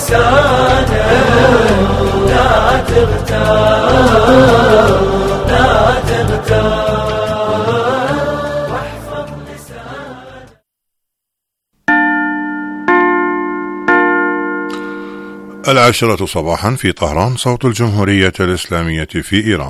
لسانك لا تغتاب لا تغتاب واحفظ لسانك. العاشرة صباحا في طهران، صوت الجمهورية الإسلامية في إيران.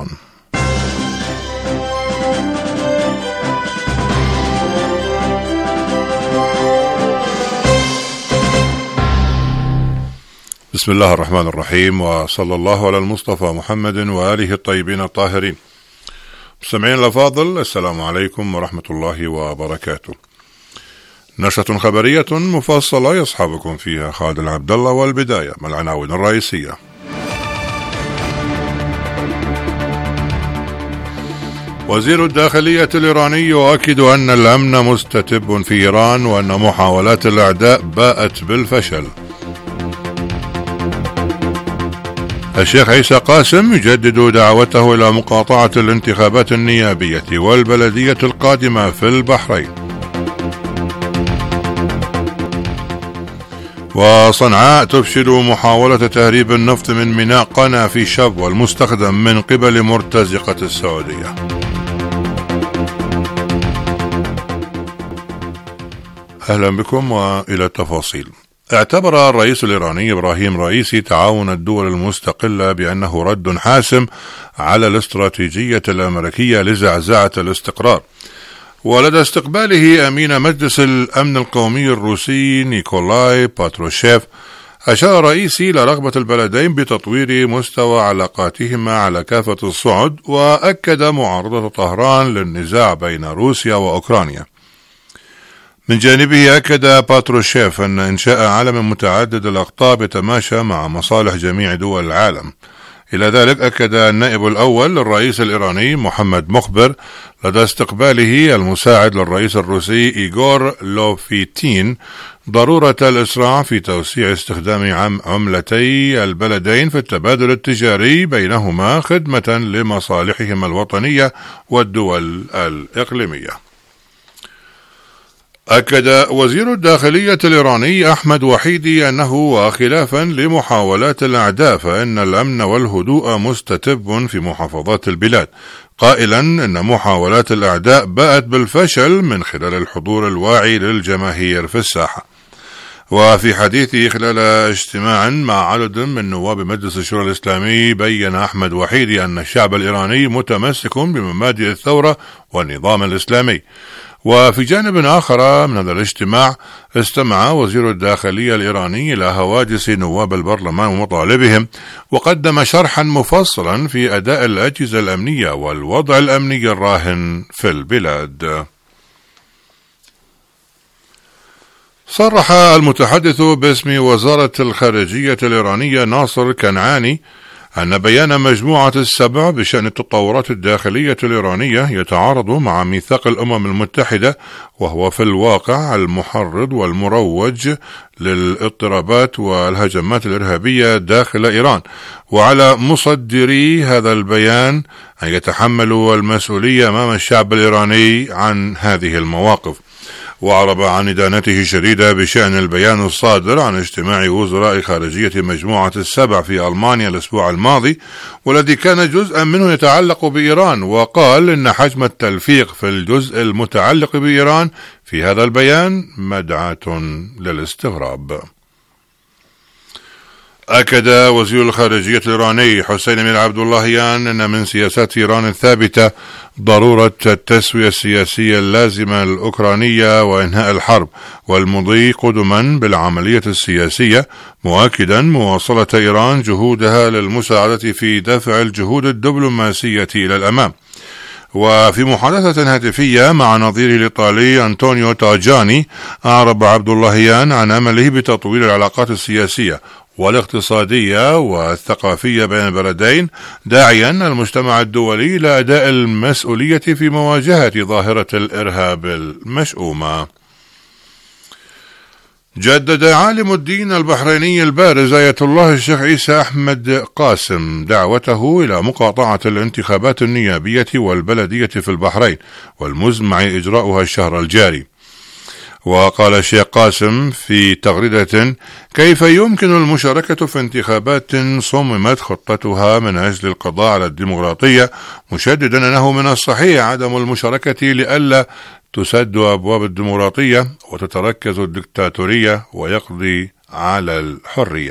بسم الله الرحمن الرحيم، وصلى الله على المصطفى محمد وآله الطيبين الطاهرين. مستمعين الأفاضل، السلام عليكم ورحمة الله وبركاته. نشرة خبرية مفصلة يصحبكم فيها خالد العبد الله، والبداية من العناوين الرئيسية. وزير الداخلية الإيراني يؤكد أن الأمن مستتب في إيران، وأن محاولات الأعداء باءت بالفشل. الشيخ عيسى قاسم يجدد دعوته إلى مقاطعة الانتخابات النيابية والبلدية القادمة في البحرين. وصنعاء تفشل محاولة تهريب النفط من ميناء قنا في شبوة المستخدم من قبل مرتزقة السعودية. أهلا بكم وإلى التفاصيل. اعتبر الرئيس الإيراني إبراهيم رئيسي تعاون الدول المستقلة بأنه رد حاسم على الاستراتيجية الأمريكية لزعزعة الاستقرار. ولدى استقباله أمين مجلس الأمن القومي الروسي نيكولاي باتروشيف، أشار رئيسي إلى رغبة البلدين بتطوير مستوى علاقاتهما على كافة الصعد، وأكد معارضة طهران للنزاع بين روسيا وأوكرانيا. من جانبه أكد باتروشيف أن إنشاء عالم متعدد الأقطاب يتماشى مع مصالح جميع دول العالم. إلى ذلك أكد النائب الأول للرئيس الإيراني محمد مخبر لدى استقباله المساعد للرئيس الروسي إيغور لوفيتين ضرورة الإسراع في توسيع استخدام عملتي البلدين في التبادل التجاري بينهما خدمة لمصالحهما الوطنية والدول الإقليمية. أكد وزير الداخلية الإيراني أحمد وحيدي أنه وخلافا لمحاولات الأعداء فإن الأمن والهدوء مستتب في محافظات البلاد، قائلا إن محاولات الأعداء باءت بالفشل من خلال الحضور الواعي للجماهير في الساحة. وفي حديثه خلال اجتماع مع عدد من نواب مجلس الشورى الإسلامي، بيّن أحمد وحيدي أن الشعب الإيراني متمسك بمبادئ الثورة والنظام الإسلامي. وفي جانب آخر من هذا الاجتماع، استمع وزير الداخلية الإيراني إلى هواجس نواب البرلمان ومطالبهم، وقدم شرحا مفصلا في أداء الأجهزة الأمنية والوضع الأمني الراهن في البلاد. صرح المتحدث باسم وزارة الخارجية الإيرانية ناصر كنعاني أن بيان مجموعة السبع بشأن التطورات الداخلية الإيرانية يتعارض مع ميثاق الأمم المتحدة، وهو في الواقع المحرض والمروج للاضطرابات والهجمات الإرهابية داخل إيران، وعلى مصدري هذا البيان أن يتحملوا المسؤولية أمام الشعب الإيراني عن هذه المواقف. وأعرب عن إدانته الشديدة بشأن البيان الصادر عن اجتماع وزراء خارجية مجموعة السبع في ألمانيا الأسبوع الماضي، والذي كان جزءا منه يتعلق بإيران، وقال إن حجم التلفيق في الجزء المتعلق بإيران في هذا البيان مدعاة للاستغراب. أكد وزير الخارجية الإيراني حسين أمير عبد اللهيان أن من سياسات إيران الثابتة ضرورة التسوية السياسية اللازمة الأوكرانية وإنهاء الحرب والمضي قدما بالعملية السياسية، مؤكدا مواصلة إيران جهودها للمساعدة في دفع الجهود الدبلوماسية إلى الأمام. وفي محادثة هاتفية مع نظيره الإيطالي أنطونيو تاجاني، أعرب عبد اللهيان عن أمله بتطوير العلاقات السياسية والاقتصادية والثقافية بين البلدين، داعيا المجتمع الدولي إلى أداء المسؤولية في مواجهة ظاهرة الإرهاب المشؤومة. جدد عالم الدين البحريني البارز آية الله الشيخ عيسى أحمد قاسم دعوته إلى مقاطعة الانتخابات النيابية والبلدية في البحرين والمزمع إجراؤها الشهر الجاري. وقال الشيخ قاسم في تغريدة: كيف يمكن المشاركة في انتخابات صممت خطتها من أجل القضاء على الديمقراطية، مشددا أنه من الصحيح عدم المشاركة لئلا تسد أبواب الديمقراطية وتتركز الدكتاتورية ويقضي على الحرية.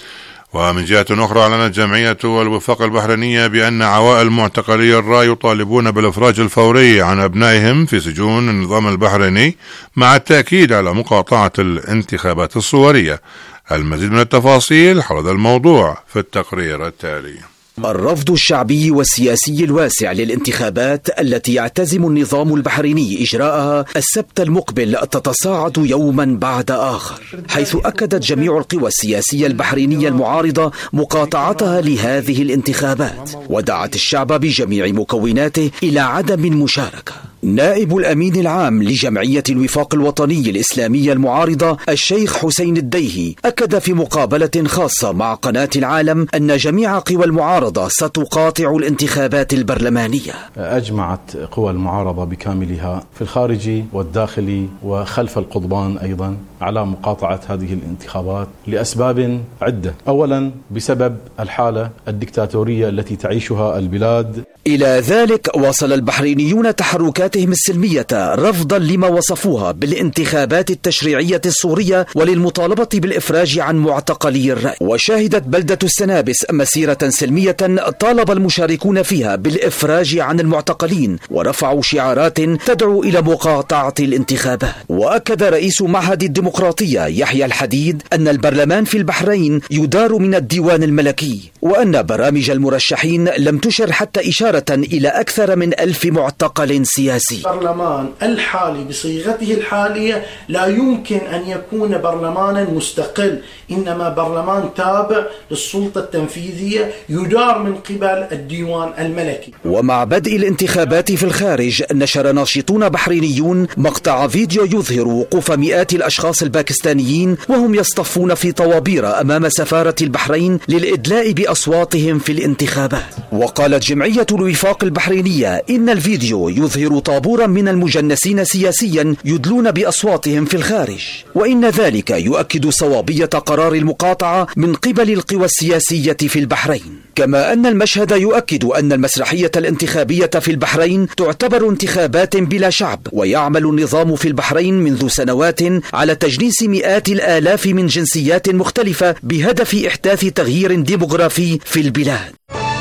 ومن جهة أخرى أعلنت جمعية الوفاق البحرينية بأن عوائل معتقلي الرأي يطالبون بالإفراج الفوري عن أبنائهم في سجون النظام البحريني، مع التأكيد على مقاطعة الانتخابات الصورية. المزيد من التفاصيل حول هذا الموضوع في التقرير التالي. الرفض الشعبي والسياسي الواسع للانتخابات التي يعتزم النظام البحريني إجراءها السبت المقبل تتصاعد يوما بعد آخر، حيث أكدت جميع القوى السياسية البحرينية المعارضة مقاطعتها لهذه الانتخابات، ودعت الشعب بجميع مكوناته إلى عدم المشاركة. نائب الأمين العام لجمعية الوفاق الوطني الإسلامية المعارضة الشيخ حسين الديهي أكد في مقابلة خاصة مع قناة العالم أن جميع قوى المعارضة ستقاطع الانتخابات البرلمانية. أجمعت قوى المعارضة بكاملها في الخارج والداخل وخلف القضبان أيضا على مقاطعة هذه الانتخابات لأسباب عدة. أولا بسبب الحالة الدكتاتورية التي تعيشها البلاد. إلى ذلك واصل البحرينيون تحركاتهم السلمية رفضا لما وصفوها بالانتخابات التشريعية الصورية وللمطالبة بالإفراج عن معتقلي الرأي. وشهدت بلدة السنابس مسيرة سلمية طالب المشاركون فيها بالإفراج عن المعتقلين، ورفعوا شعارات تدعو إلى مقاطعة الانتخابات. وأكد رئيس معهد الديمقراطية يحيى الحديد أن البرلمان في البحرين يدار من الديوان الملكي، وأن برامج المرشحين لم تشر حتى إشارة إلى أكثر من 1000 معتقل سياسي. البرلمان الحالي بصيغته الحالية لا يمكن أن يكون برلمانا مستقل، إنما برلمان تابع للسلطة التنفيذية يدار من قبل الديوان الملكي. ومع بدء الانتخابات في الخارج، نشر ناشطون بحرينيون مقطع فيديو يظهر وقوف مئات الأشخاص الباكستانيين وهم يصطفون في طوابير أمام سفارة البحرين للإدلاء بأصواتهم في الانتخابات. وقالت جمعية الوفاق البحرينية إن الفيديو يظهر طابورا من المجنسين سياسيا يدلون بأصواتهم في الخارج، وإن ذلك يؤكد صوابية قرار المقاطعة من قبل القوى السياسية في البحرين. كما أن المشهد يؤكد أن المسرحية الانتخابية في البحرين تعتبر انتخابات بلا شعب، ويعمل النظام في البحرين منذ سنوات على تجنيس مئات الآلاف من جنسيات مختلفة بهدف إحداث تغيير ديموغرافي في البلاد.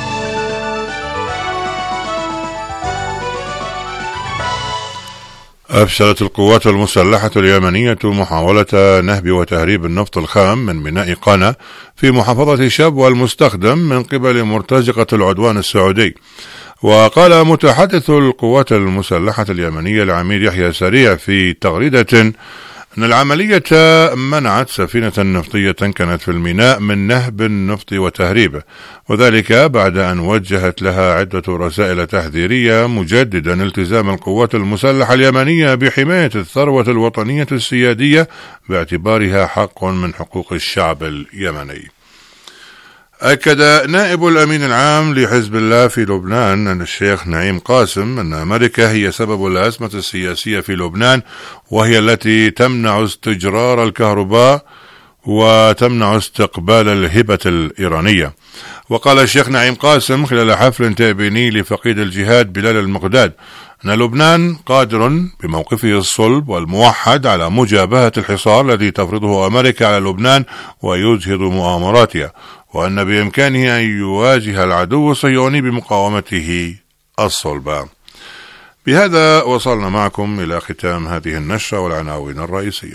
أفشلت القوات المسلحة اليمنية محاولة نهب وتهريب النفط الخام من ميناء قنا في محافظة شبوة المستخدم من قبل مرتزقة العدوان السعودي. وقال متحدث القوات المسلحة اليمنية العميد يحيى سريع في تغريدة أن العملية منعت سفينة نفطية كانت في الميناء من نهب النفط وتهريبه، وذلك بعد أن وجهت لها عدة رسائل تحذيرية مجددا التزام القوات المسلحة اليمنية بحماية الثروة الوطنية السيادية باعتبارها حق من حقوق الشعب اليمني. أكد نائب الأمين العام لحزب الله في لبنان أن الشيخ نعيم قاسم أن أمريكا هي سبب الأزمة السياسية في لبنان، وهي التي تمنع استجرار الكهرباء وتمنع استقبال الهبة الإيرانية. وقال الشيخ نعيم قاسم خلال حفل تأبيني لفقيد الجهاد بلال المقداد أن لبنان قادر بموقفه الصلب والموحد على مجابهة الحصار الذي تفرضه أمريكا على لبنان ويجهض مؤامراتها، وأن بإمكانه أن يواجه العدو الصهيوني بمقاومته الصلبة. بهذا وصلنا معكم إلى ختام هذه النشرة والعناوين الرئيسية.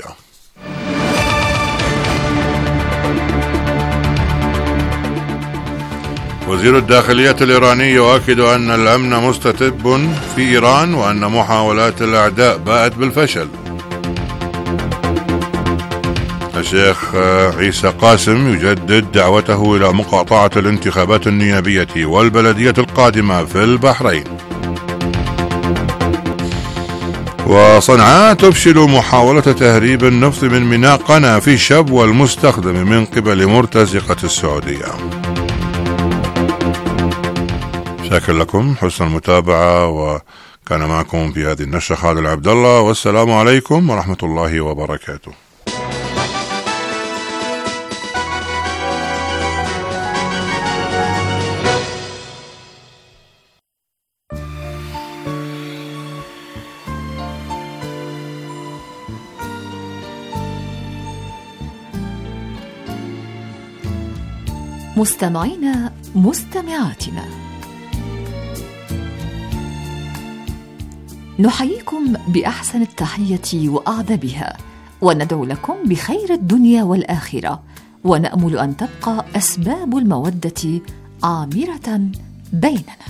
وزير الداخلية الإيراني يؤكد أن الأمن مستتب في إيران وأن محاولات الأعداء باءت بالفشل. الشيخ عيسى قاسم يجدد دعوته إلى مقاطعة الانتخابات النيابية والبلدية القادمة في البحرين. وصنعاء تفشل محاولة تهريب النفط من ميناء قنا في شبوة المستخدم من قبل مرتزقة السعودية. شاكر لكم حسن المتابعة، كان معكم في هذه النشرة خالد العبد الله، والسلام عليكم ورحمة الله وبركاته. مستمعينا مستمعاتنا، نحييكم بأحسن التحية وأعذبها، وندعو لكم بخير الدنيا والآخرة، ونأمل أن تبقى أسباب المودة عامرة بيننا.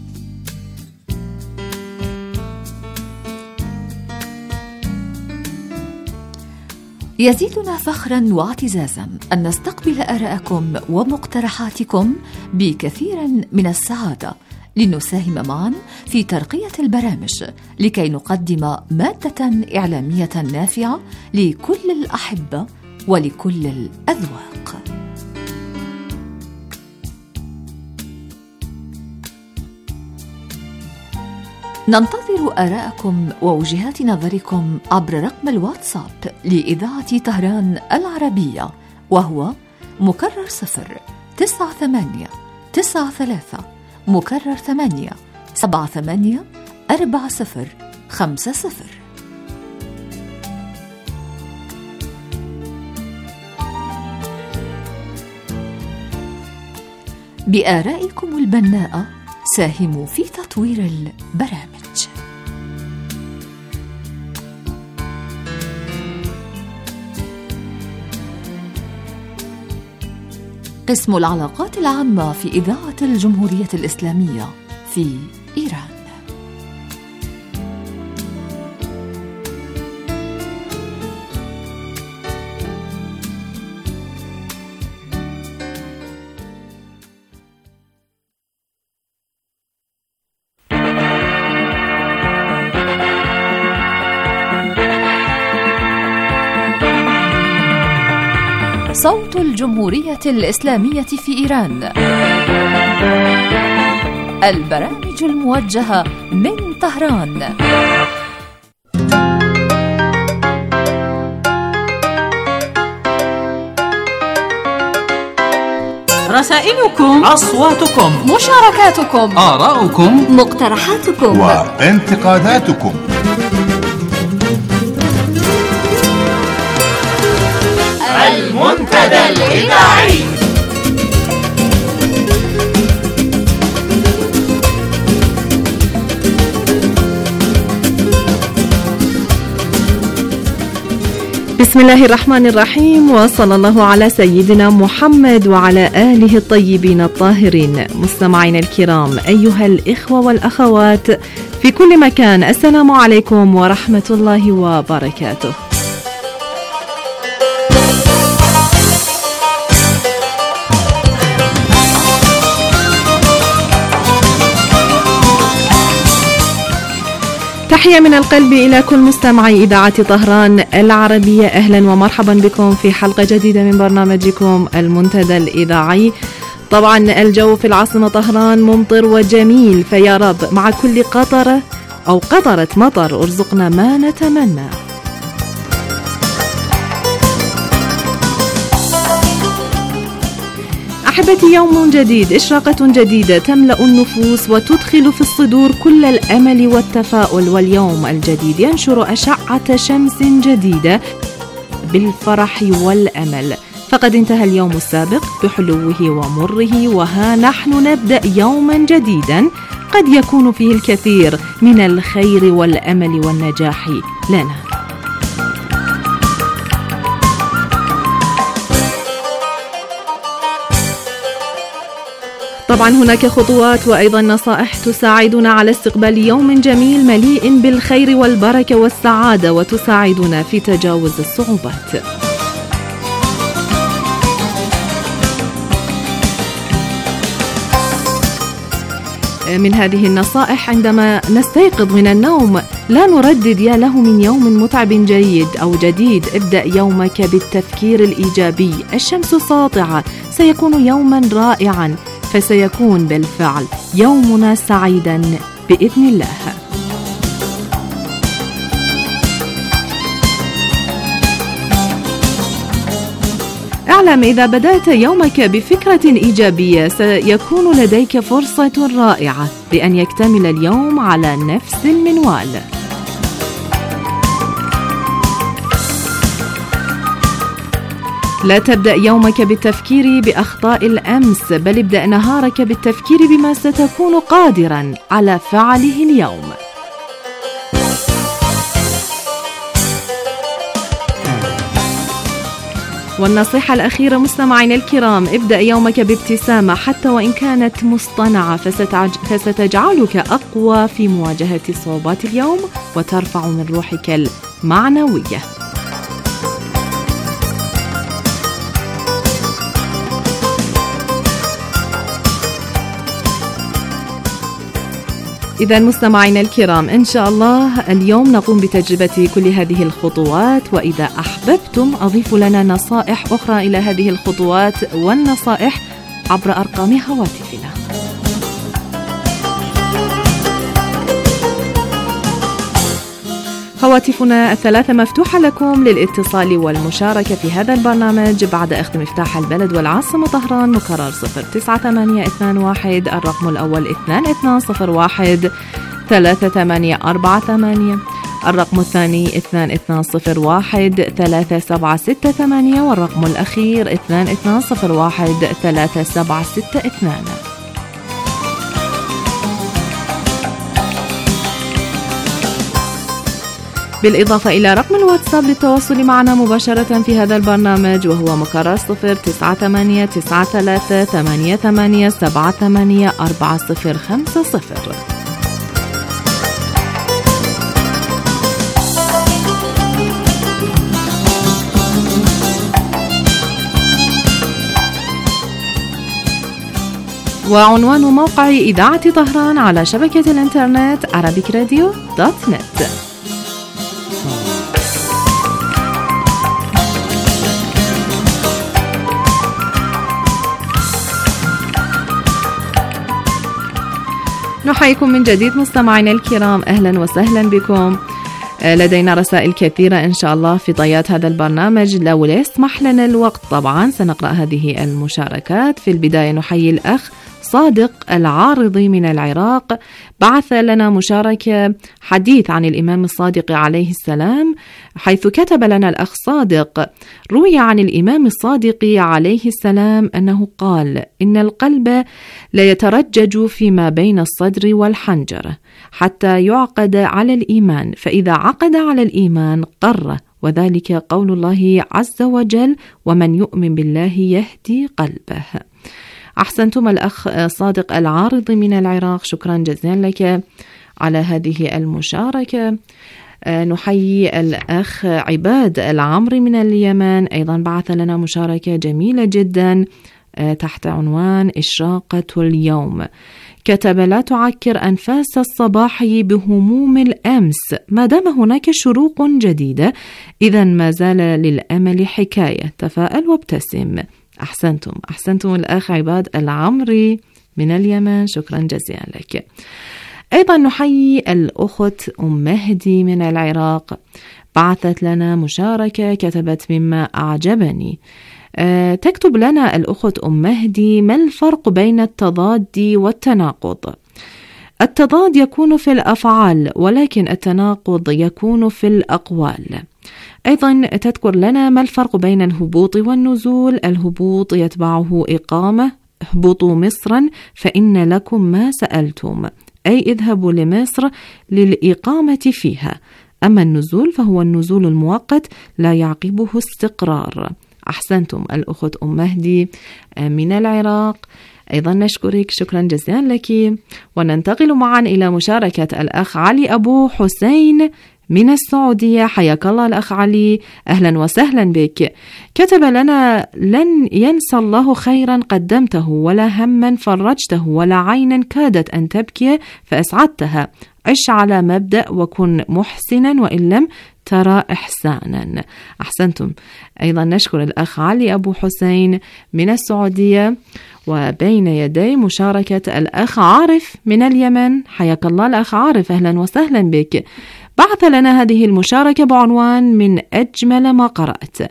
يزيدنا فخرا واعتزازا أن نستقبل آراءكم ومقترحاتكم بكثير من السعادة، لنساهم معا في ترقية البرامج لكي نقدم مادة إعلامية نافعة لكل الأحبة ولكل الأذواق. ننتظر آراءكم ووجهات نظركم عبر رقم الواتساب لإذاعة طهران العربية، وهو مكرر 09893 مكرر 8784050. بآرائكم البناءة ساهموا في تطوير البرامج. قسم العلاقات العامة في إذاعة الجمهورية الإسلامية في إيران. صوت الجمهورية الإسلامية في إيران، البرامج الموجهة من طهران. رسائلكم، أصواتكم، مشاركاتكم، آراؤكم، مقترحاتكم وانتقاداتكم. المنتدى الإذاعي. بسم الله الرحمن الرحيم، وصلى الله على سيدنا محمد وعلى آله الطيبين الطاهرين. مستمعينا الكرام، أيها الإخوة والأخوات في كل مكان، السلام عليكم ورحمة الله وبركاته. تحية من القلب إلى كل مستمعي إذاعة طهران العربية. أهلا ومرحبا بكم في حلقة جديدة من برنامجكم المنتدى الإذاعي. طبعا الجو في العاصمة طهران ممطر وجميل، فيا رب مع كل قطرة أو قطرة مطر ارزقنا ما نتمنى. أحبتي، يوم جديد، إشراقة جديدة تملأ النفوس وتدخل في الصدور كل الأمل والتفاؤل، واليوم الجديد ينشر أشعة شمس جديدة بالفرح والأمل. فقد انتهى اليوم السابق بحلوه ومره، وها نحن نبدأ يوما جديدا قد يكون فيه الكثير من الخير والأمل والنجاح لنا. طبعا هناك خطوات وأيضا نصائح تساعدنا على استقبال يوم جميل مليء بالخير والبركة والسعادة، وتساعدنا في تجاوز الصعوبات. من هذه النصائح: عندما نستيقظ من النوم لا نردد يا له من يوم متعب جيد أو جديد، ابدأ يومك بالتفكير الإيجابي. الشمس ساطعة، سيكون يوما رائعا، فسيكون بالفعل يومنا سعيدا بإذن الله. اعلم إذا بدأت يومك بفكرة إيجابية سيكون لديك فرصة رائعة لأن يكتمل اليوم على نفس المنوال. لا تبدأ يومك بالتفكير بأخطاء الأمس، بل ابدأ نهارك بالتفكير بما ستكون قادرا على فعله اليوم. والنصيحة الأخيرة مستمعينا الكرام، ابدأ يومك بابتسامة حتى وإن كانت مصطنعة، فستجعلك أقوى في مواجهة صعوبات اليوم وترفع من روحك المعنوية. إذا مستمعينا الكرام، إن شاء الله اليوم نقوم بتجربة كل هذه الخطوات، وإذا أحببتم أضيفوا لنا نصائح أخرى إلى هذه الخطوات والنصائح عبر أرقام هواتفنا. هواتفنا الثلاثة مفتوحة لكم للاتصال والمشاركة في هذا البرنامج بعد أخذ مفتاح البلد والعاصمة طهران، مكرر 09821، الرقم الأول 2201 3848، الرقم الثاني 2201 3768، والرقم الأخير 2201 3762. بالإضافة إلى رقم الواتساب للتواصل معنا مباشرة في هذا البرنامج، وهو مكرر 0989388784050. وعنوان موقع إذاعة طهران على شبكة الإنترنت arabicradio.net. نحييكم من جديد مستمعينا الكرام، أهلا وسهلا بكم. لدينا رسائل كثيرة إن شاء الله في طيات هذا البرنامج، لو لا يسمح لنا الوقت طبعا سنقرأ هذه المشاركات. في البداية نحيي الأخ صادق العارضي من العراق، بعث لنا مشاركة حديث عن الإمام الصادق عليه السلام، حيث كتب لنا الأخ صادق: روي عن الإمام الصادق عليه السلام أنه قال: إن القلب لا يترجج فيما بين الصدر والحنجرة حتى يعقد على الإيمان، فإذا عقد على الإيمان قر، وذلك قول الله عز وجل: ومن يؤمن بالله يهدي قلبه. أحسنتم الأخ صادق العارض من العراق، شكرا جزيلا لك على هذه المشاركة. نحيي الأخ عباد العمري من اليمن، أيضا بعث لنا مشاركة جميلة جدا تحت عنوان إشراقة اليوم. كتب: لا تعكر أنفاس الصباح بهموم الأمس، ما دام هناك شروق جديدة إذا ما زال للأمل حكاية، تفاءل وابتسم. أحسنتم الأخ عباد العمري من اليمن، شكرا جزيلا لك. أيضا نحيي الأخت أم مهدي من العراق، بعثت لنا مشاركة كتبت: مما أعجبني. تكتب لنا الأخت أم مهدي: ما الفرق بين التضاد والتناقض؟ التضاد يكون في الأفعال، ولكن التناقض يكون في الأقوال. أيضا تذكر لنا: ما الفرق بين الهبوط والنزول؟ الهبوط يتبعه إقامة، اهبطوا مصرا فإن لكم ما سألتم، أي اذهبوا لمصر للإقامة فيها. أما النزول فهو النزول المؤقت لا يعقبه استقرار. أحسنتم الأخت أم مهدي من العراق، أيضا نشكرك، شكرا جزيلا لك. وننتقل معا إلى مشاركة الأخ علي أبو حسين من السعودية. حياك الله الأخ علي، أهلا وسهلا بك. كتب لنا: لن ينسى الله خيرا قدمته، ولا هما فرجته، ولا عينا كادت أن تبكي فأسعدتها. عش على مبدأ وكن محسنا وإن لم ترى إحسانا. أحسنتم. أيضا نشكر الأخ علي أبو حسين من السعودية. وبين يدي مشاركة الأخ عارف من اليمن. حياك الله الأخ عارف، أهلا وسهلا بك. بعث لنا هذه المشاركة بعنوان: من أجمل ما قرأت.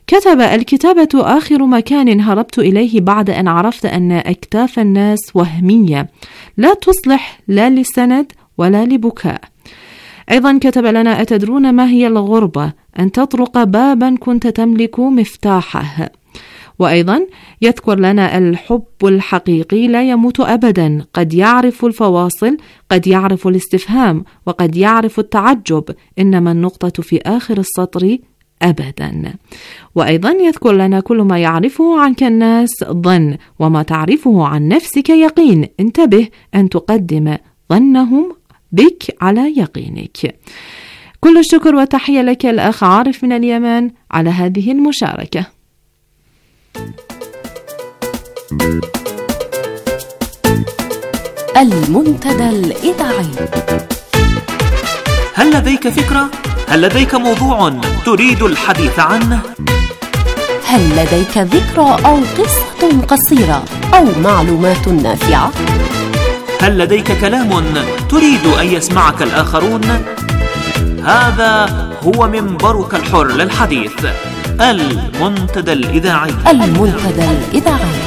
كتب: الكتابة آخر مكان هربت إليه بعد أن عرفت أن أكتاف الناس وهمية لا تصلح لا للسند ولا لبكاء. أيضا كتب لنا: أتدرون ما هي الغربة؟ أن تطرق بابا كنت تملك مفتاحه. وأيضا يذكر لنا: الحب الحقيقي لا يموت أبدا، قد يعرف الفواصل، قد يعرف الاستفهام، وقد يعرف التعجب، إنما النقطة في آخر السطر أبدا. وأيضا يذكر لنا: كل ما يعرفه عنك الناس ظن، وما تعرفه عن نفسك يقين، انتبه أن تقدم ظنهم بك على يقينك. كل الشكر والتحية لك الأخ عارف من اليمن على هذه المشاركة. المنتدى الإذاعي. هل لديك فكرة؟ هل لديك موضوع تريد الحديث عنه؟ هل لديك ذكرى أو قصة قصيرة أو معلومات نافعة؟ هل لديك كلام تريد أن يسمعك الآخرون؟ هذا هو منبرك الحر للحديث، المنتدى الإذاعي. المنتدى الإذاعي.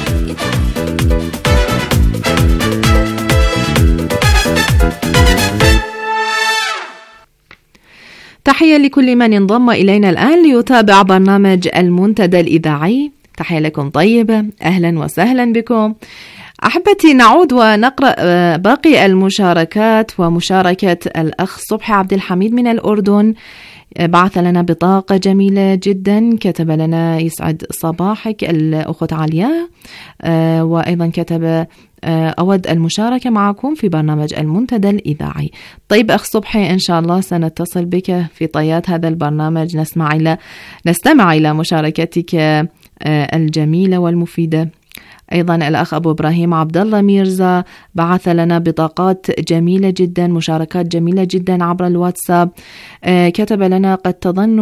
تحية لكل من انضم إلينا الآن ليتابع برنامج المنتدى الإذاعي. تحية لكم طيبة، أهلا وسهلا بكم. أحبتي، نعود ونقرأ باقي المشاركات، ومشاركة الأخ صبحي عبد الحميد من الأردن. بعث لنا بطاقة جميلة جدا، كتب لنا: يسعد صباحك الأخت عليا، وأيضا كتب: أود المشاركة معكم في برنامج المنتدى الإذاعي. طيب أخ صبحي، إن شاء الله سنتصل بك في طيات هذا البرنامج، نستمع إلى مشاركتك الجميلة والمفيدة. أيضا الأخ أبو إبراهيم عبد الله ميرزا بعث لنا بطاقات جميلة جدا، مشاركات جميلة جدا عبر الواتساب. كتب لنا: قد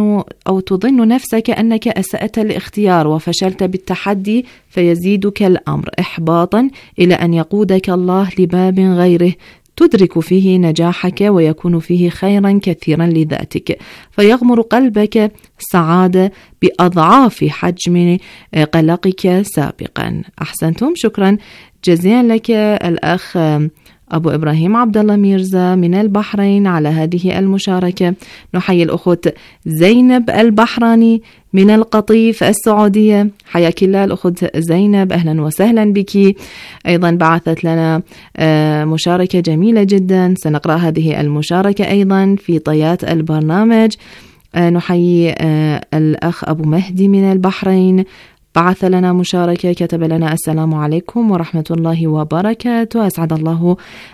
تظن نفسك أنك أسأت الاختيار وفشلت بالتحدي، فيزيدك الأمر إحباطا إلى أن يقودك الله لباب غيره تدرك فيه نجاحك ويكون فيه خيرا كثيرا لذاتك، فيغمر قلبك سعادة بأضعاف حجم قلقك سابقا. أحسنتم، شكرا جزيلا لك الأخ أبو إبراهيم عبد الله ميرزا من البحرين على هذه المشاركة. نحيي الأخت زينب البحراني من القطيف السعودية، حياك الله الأخت زينب، أهلا وسهلا بك. أيضا بعثت لنا مشاركة جميلة جدا، سنقرأ هذه المشاركة أيضا في طيات البرنامج. نحيي الأخ أبو مهدي من البحرين، بعث لنا مشاركة، كتب لنا: السلام عليكم ورحمة الله وبركاته، أسعد الله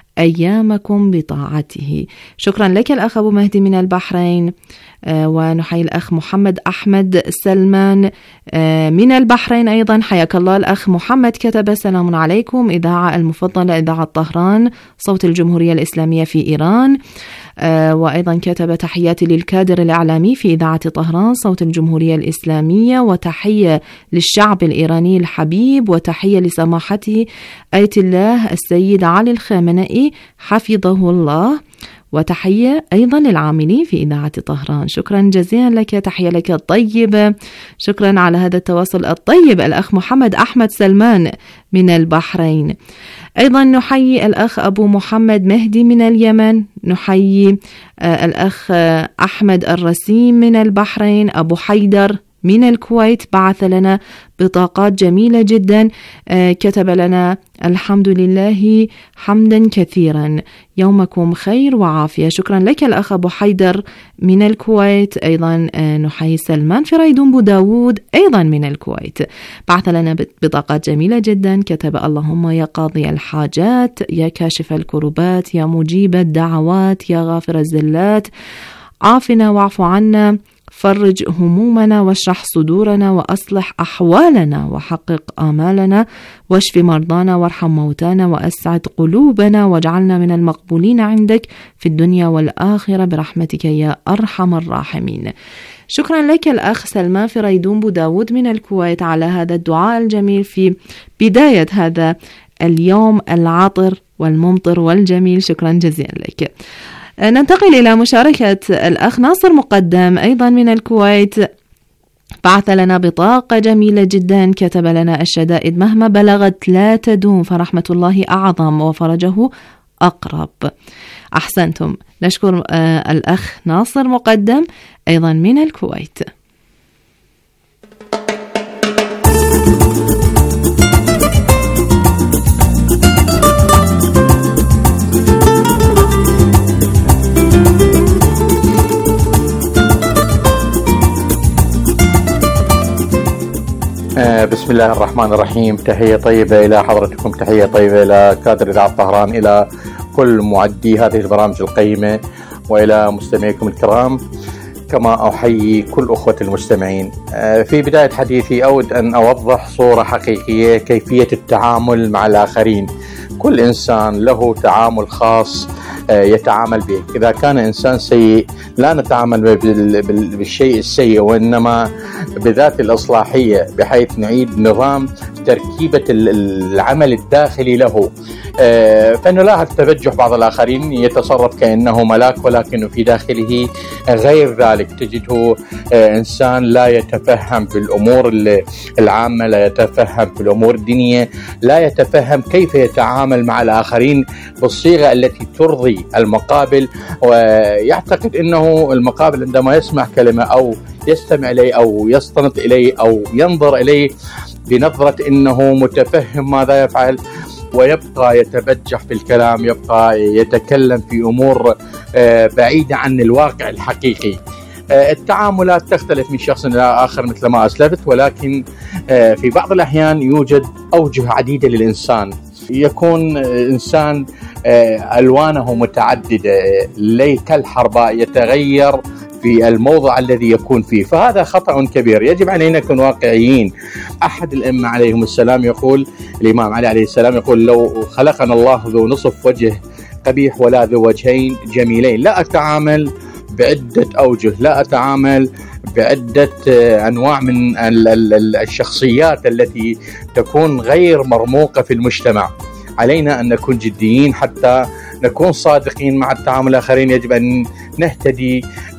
أيامكم بطاعته. شكرا لك الأخ أبو مهدي من البحرين. ونحيي الأخ محمد أحمد سلمان من البحرين أيضا، حياك الله الأخ محمد، كتب: السلام عليكم، إذاعة المفضلة إذاعة طهران، صوت الجمهورية الإسلامية في إيران. وأيضا كتب: تحياتي للكادر الإعلامي في إذاعة طهران، صوت الجمهورية الإسلامية، وتحية للشعب الإيراني الحبيب، وتحية لسماحته آية الله السيد علي الخامنئي حفظه الله، وتحية أيضا للعاملين في إذاعة طهران. شكرا جزيلا لك، تحية لك الطيبة، شكرا على هذا التواصل الطيب الأخ محمد أحمد سلمان من البحرين. أيضا نحيي الأخ أبو محمد مهدي من اليمن، نحيي الأخ أحمد الرسيم من البحرين، أبو حيدر من الكويت بعث لنا بطاقات جميلة جدا، كتب لنا: الحمد لله حمدا كثيرا، يومكم خير وعافية. شكرا لك الأخ أبو حيدر من الكويت. أيضا نحيي سلمان فريدون بوداود أيضا من الكويت، بعث لنا بطاقات جميلة جدا، كتب: اللهم يا قاضي الحاجات، يا كاشف الكربات، يا مجيب الدعوات، يا غافر الزلات، عافنا واعف عنا، فرج همومنا واشرح صدورنا وأصلح أحوالنا وحقق آمالنا واشف مرضانا وارحم موتانا وأسعد قلوبنا واجعلنا من المقبولين عندك في الدنيا والآخرة برحمتك يا أرحم الراحمين. شكرا لك الأخ سلمان فريدون بوداود من الكويت على هذا الدعاء الجميل في بداية هذا اليوم العطر والممطر والجميل، شكرا جزيلا لك. ننتقل إلى مشاركة الأخ ناصر مقدم أيضا من الكويت، بعث لنا بطاقة جميلة جدا، كتب لنا: الشدائد مهما بلغت لا تدوم، فرحمة الله أعظم وفرجه أقرب. أحسنتم. نشكر الأخ ناصر مقدم أيضا من الكويت. بسم الله الرحمن الرحيم. تحية طيبة إلى حضرتكم، تحية طيبة إلى كادر إذاعة طهران، إلى كل معدي هذه البرامج القيمة، وإلى مستمعيكم الكرام، كما أحيي كل أخوة المستمعين. في بداية حديثي أود أن أوضح صورة حقيقية كيفية التعامل مع الآخرين. كل إنسان له تعامل خاص يتعامل به. إذا كان إنسان سيء لا نتعامل بالشيء السيء، وإنما بذات الإصلاحية، بحيث نعيد نظام تركيبة العمل الداخلي له. فنلاحظ تبجح بعض الآخرين يتصرف كأنه ملاك، ولكنه في داخله غير ذلك. تجده إنسان لا يتفهم بالأمور العامة، لا يتفهم بالأمور الدينية، لا يتفهم كيف يتعامل مع الآخرين بالصيغة التي ترضي المقابل، ويعتقد أنه المقابل عندما يسمع كلمة أو يستمع إليه أو يستند إليه أو ينظر إليه بنظرة أنه متفهم ماذا يفعل، ويبقى يتبجح في الكلام، يبقى يتكلم في أمور بعيدة عن الواقع الحقيقي. التعاملات تختلف من شخص إلى آخر مثل ما أسلفت، ولكن في بعض الأحيان يوجد أوجه عديدة للإنسان. يكون إنسان ألوانه متعددة، لي كالحرباء، يتغير في الموضع الذي يكون فيه، فهذا خطأ كبير. يجب علينا نكون واقعيين. أحد الأئمة عليهم السلام يقول، الإمام علي عليه السلام يقول: لو خلقنا الله ذو نصف وجه قبيح ولا ذو وجهين جميلين. لا أتعامل بعدة أوجه، لا أتعامل بعدة أنواع من الشخصيات التي تكون غير مرموقة في المجتمع. علينا أن نكون جديين حتى نكون صادقين مع التعامل الآخرين. يجب أن نهتدي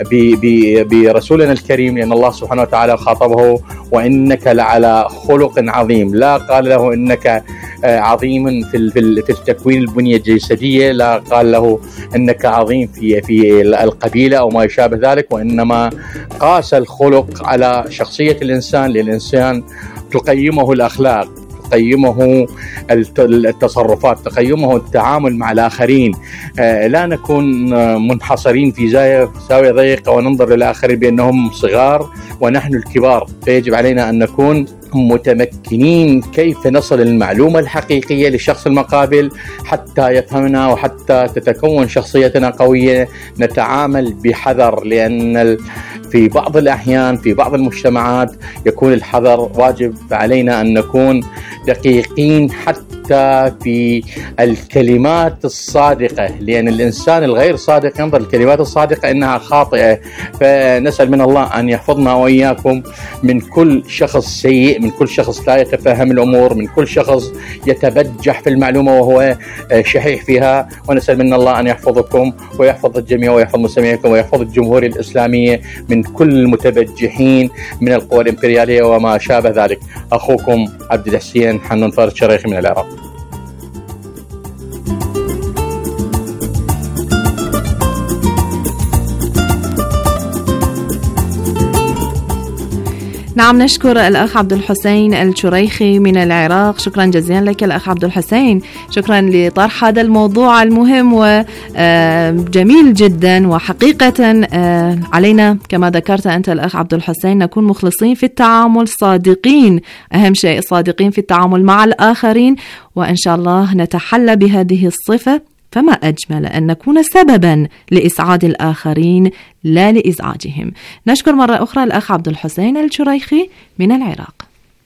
برسولنا الكريم، لأن الله سبحانه وتعالى خاطبه: وإنك لعلى خلق عظيم. لا قال له إنك عظيم في التكوين البنية الجسدية، لا قال له إنك عظيم في القبيلة أو ما يشابه ذلك، وإنما قاس الخلق على شخصية الإنسان. للإنسان تقيمه الأخلاق، تقيمه التصرفات، تقيمه التعامل مع الآخرين. لا نكون منحصرين في زاوية ضيقة وننظر للآخرين بأنهم صغار ونحن الكبار. فيجب علينا أن نكون متمكنين كيف نصل المعلومة الحقيقية للشخص المقابل حتى يفهمنا وحتى تتكون شخصيتنا قوية. نتعامل بحذر، لأن في بعض الأحيان في بعض المجتمعات يكون الحذر واجب. علينا أن نكون دقيقين حتى في الكلمات الصادقة، لأن الإنسان الغير صادق ينظر الكلمات الصادقة إنها خاطئة. فنسأل من الله أن يحفظنا وإياكم من كل شخص سيء، من كل شخص لا يتفهم الأمور، من كل شخص يتبجح في المعلومة وهو شحيح فيها. ونسأل من الله أن يحفظكم ويحفظ الجميع ويحفظ مستمعيكم ويحفظ الجمهورية الإسلامية من كل المتبجحين من القوى الإمبريالية وما شابه ذلك. أخوكم عبد الحسين حنون فارس شريخي من العراق. نعم، نشكر الأخ عبد الحسين الشريخي من العراق. شكرا جزيلا لك الأخ عبد الحسين، شكرا لطرح هذا الموضوع المهم وجميل جدا. وحقيقة علينا كما ذكرت أنت الأخ عبد الحسين نكون مخلصين في التعامل، صادقين، أهم شيء صادقين في التعامل مع الآخرين، وإن شاء الله نتحلى بهذه الصفة. فما أجمل أن نكون سببا لإسعاد الآخرين لا لإزعاجهم. نشكر مرة أخرى الأخ عبد الحسين الشريخي من العراق.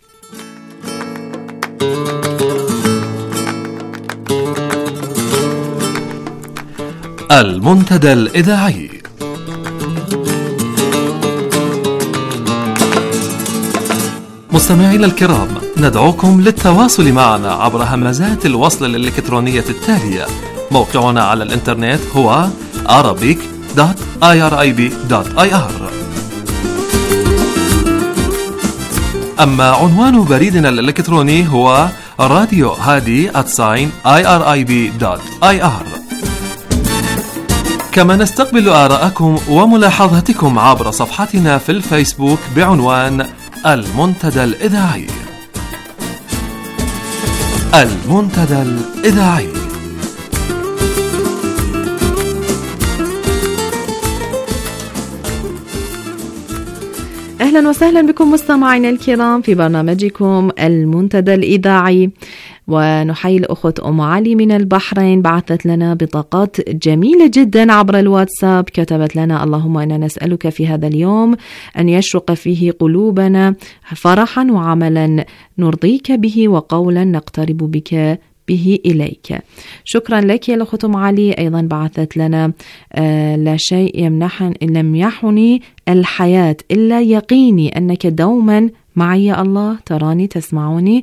المنتدى الإذاعي. مستمعينا الكرام، ندعوكم للتواصل معنا عبر همزات الوصل الإلكترونية التالية. موقعنا على الإنترنت هو arabic.irib.ir. أما عنوان بريدنا الإلكتروني هو راديو هادي @irib.ir. كما نستقبل آراءكم وملاحظاتكم عبر صفحتنا في الفيسبوك بعنوان المنتدى الإذاعي. المنتدى الإذاعي. أهلا وسهلا بكم مستمعينا الكرام في برنامجكم المنتدى الإذاعي، ونحيي الأخت أم علي من البحرين، بعثت لنا بطاقات جميلة جدا عبر الواتساب. كتبت لنا: اللهم إنا نسألك في هذا اليوم أن يشرق فيه قلوبنا فرحا وعملا نرضيك به وقولا نقترب بك به إليك. شكرا لك يا الأخت أم علي. أيضا بعثت لنا: لا شيء لم يحني الحياة إلا يقيني أنك دوما معي يا الله، تراني تسمعني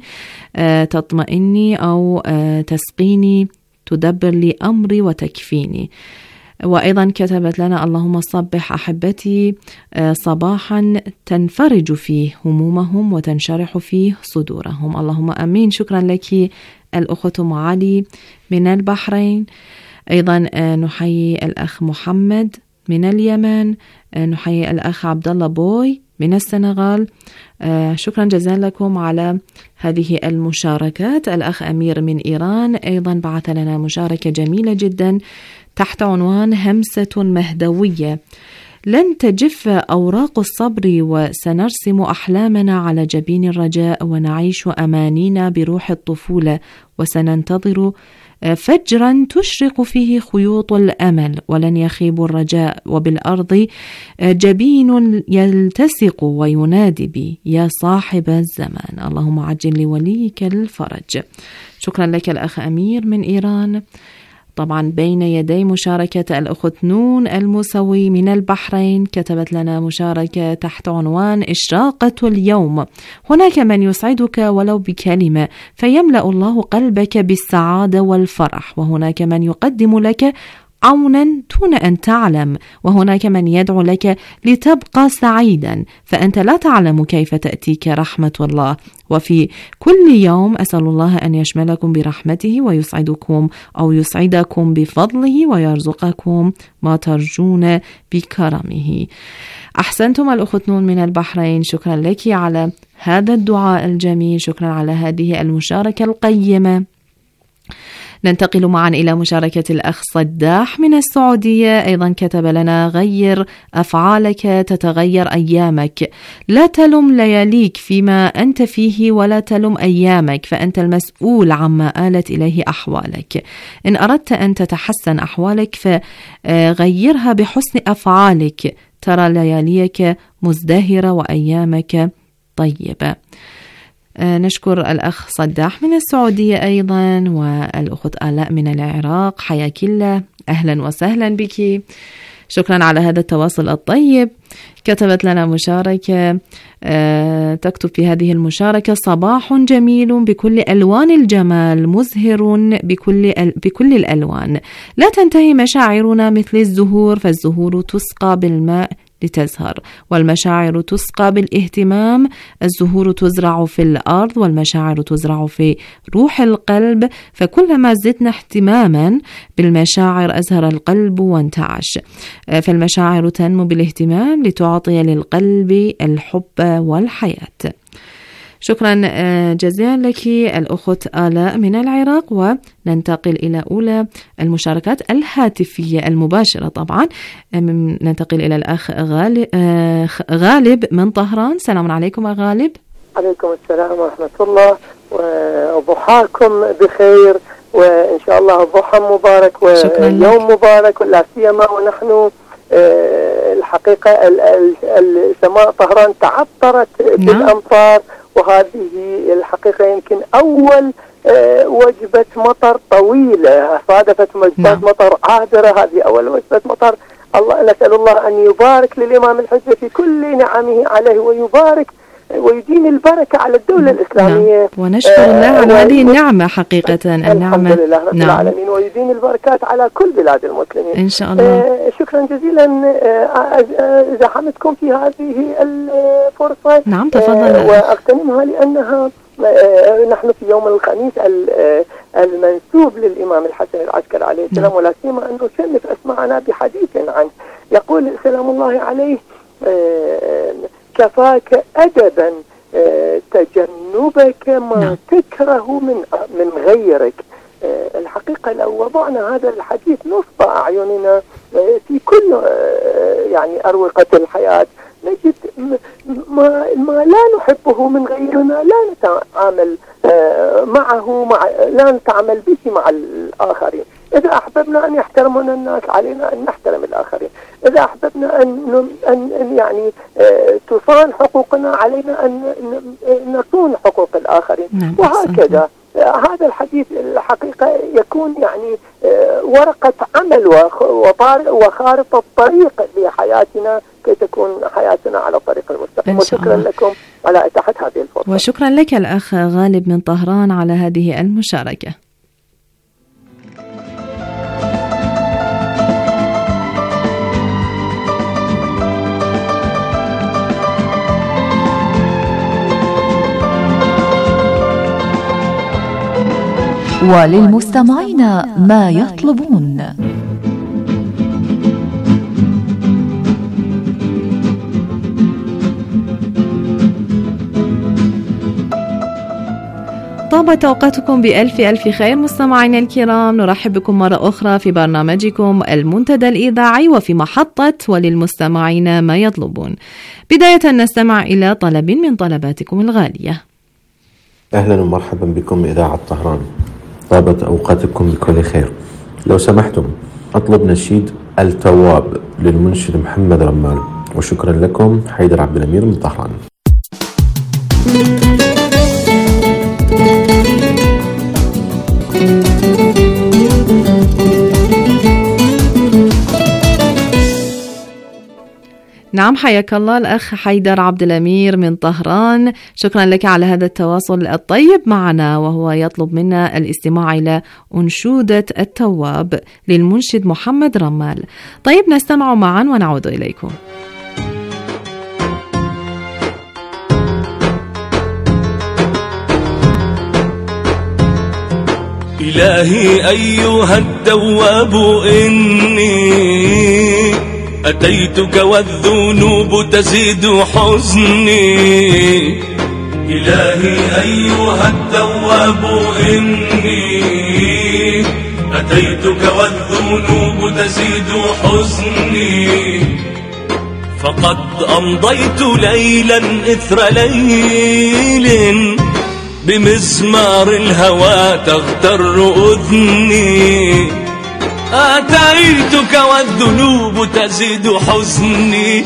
تطمئني أو تسقيني، تدبر لي أمري وتكفيني. وأيضا كتبت لنا: اللهم صبح أحبتي صباحا تنفرج فيه همومهم وتنشرح فيه صدورهم. اللهم أمين. شكرا لك الأخت أم علي من البحرين. أيضا نحيي الأخ محمد من اليمن، نحيي الأخ عبد الله بوي من السنغال. شكرا جزيلا لكم على هذه المشاركات. الأخ أمير من إيران أيضا بعث لنا مشاركة جميلة جدا تحت عنوان همسة مهدوية: لن تجف أوراق الصبر وسنرسم أحلامنا على جبين الرجاء ونعيش أمانينا بروح الطفولة، وسننتظر فجرا تشرق فيه خيوط الأمل، ولن يخيب الرجاء، وبالأرض جبين يلتصق وينادي بي يا صاحب الزمان. اللهم عجل لوليك الفرج. شكرا لك الأخ أمير من إيران. طبعا بين يدي مشاركة الأخت نون الموسوي من البحرين، كتبت لنا مشاركة تحت عنوان إشراقة اليوم: هناك من يسعدك ولو بكلمة فيملأ الله قلبك بالسعادة والفرح، وهناك من يقدم لك عونا دون أن تعلم، وهناك من يدعو لك لتبقى سعيدا، فأنت لا تعلم كيف تأتيك رحمة الله. وفي كل يوم أسأل الله أن يشملكم برحمته ويسعدكم أو يسعدكم بفضله ويرزقكم ما ترجون بكرمه. أحسنتم الأخت نون من البحرين. شكرا لك على هذا الدعاء الجميل، شكرا على هذه المشاركة القيمة. ننتقل معا إلى مشاركة الأخ صداح من السعودية. أيضا كتب لنا: غير أفعالك تتغير أيامك، لا تلم لياليك فيما أنت فيه ولا تلم أيامك، فأنت المسؤول عما آلت إليه أحوالك. إن أردت أن تتحسن أحوالك فغيرها بحسن أفعالك، ترى لياليك مزدهرة وأيامك طيبة. نشكر الأخ صداح من السعودية أيضا، والأخت آلاء من العراق. حياك الله، أهلا وسهلا بك. شكرا على هذا التواصل الطيب. كتبت لنا مشاركة تكتب في هذه المشاركة: صباح جميل بكل ألوان الجمال، مزهر بكل الألوان، لا تنتهي مشاعرنا مثل الزهور، فالزهور تسقى بالماء لتزهر، والمشاعر تسقى بالاهتمام، الزهور تزرع في الأرض والمشاعر تزرع في روح القلب، فكلما زدنا اهتماما بالمشاعر أزهر القلب وانتعش، فالمشاعر تنمو بالاهتمام لتعطي للقلب الحب والحياة. شكرا جزيلا لك الأخت آلاء من العراق. وننتقل إلى أولى المشاركات الهاتفية المباشرة. طبعا ننتقل إلى الأخ غالب من طهران. السلام عليكم غالب. عليكم السلام ورحمة الله، وضحاكم بخير، وإن شاء الله ضحى مبارك ويوم مبارك، ولا سيما ونحن الحقيقة السماء طهران تعطرت بالأمطار، وهذه الحقيقة يمكن أول وجبة مطر طويلة صادفت وجبة مطر عابرة. هذه أول وجبة مطر. الله نسأل الله أن يبارك للإمام الحجة في كل نعمه عليه، ويبارك ويدين البركة على الدولة الإسلامية. ونشكر الله على هذه النعمة حقيقة، النعمة. الحمد لله رب العالمين، ويدين البركات على كل بلاد المسلمين إن شاء الله. شكرا جزيلا زحمتكم في هذه الفرصة. نعم تفضل. وأغتنمها لأنها نحن في يوم الخميس المنسوب للإمام الحسن العسكري عليه السلام، ولا سيما أن نشرف أسماعنا بحديث عنه. يقول سلام الله عليه: كفاك أدبا تجنبك ما تكره من غيرك. الحقيقة لو وضعنا هذا الحديث نصب أعيننا في كل يعني أروقة الحياة نجد ما لا نحبه من غيرنا لا نتعامل معه لا نتعامل به مع الآخرين. إذا أحببنا أن يحترمنا الناس علينا أن نحترم الآخرين. إذا أحببنا أن يعني تصان حقوقنا علينا أن نصون حقوق الآخرين. وهكذا هذا الحديث الحقيقة يكون يعني ورقة عمل وخارطة طريق لحياتنا كي تكون حياتنا على الطريق المستقيم. وشكرا لكم على إتاحة هذه الفرصة. وشكرا لك الأخ غالب من طهران على هذه المشاركة. وللمستمعين ما يطلبون. طابت أوقاتكم بألف ألف خير مستمعينا الكرام. نرحب بكم مرة أخرى في برنامجكم المنتدى الإذاعي وفي محطة وللمستمعين ما يطلبون. بداية نستمع إلى طلب من طلباتكم الغالية. أهلا ومرحبا بكم إذاعة طهران. طابت أوقاتكم بكل خير. لو سمحتم أطلب نشيد التواب للمنشد محمد رمال. وشكرا لكم. حيدر عبد الأمير من طهران. نعم حياك الله الأخ حيدر عبد الأمير من طهران. شكرا لك على هذا التواصل الطيب معنا، وهو يطلب منا الاستماع إلى أنشودة التواب للمنشد محمد رمال. طيب نستمع معا ونعود إليكم. إلهي أيها التواب إني أتيتك والذنوب تزيد حزني. إلهي أيها التواب إني أتيتك والذنوب تزيد حزني. فقد أمضيت ليلا إثر ليل بمزمار الهوى تغتر أذني. أتيتك والذنوب تزيد حزني.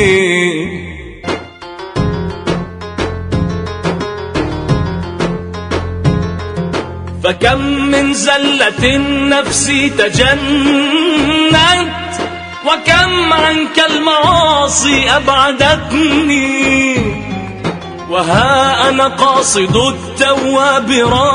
فكم من زلة نفسي تجنت، وكم عنك المعاصي أبعدتني. وها أنا قاصد التواب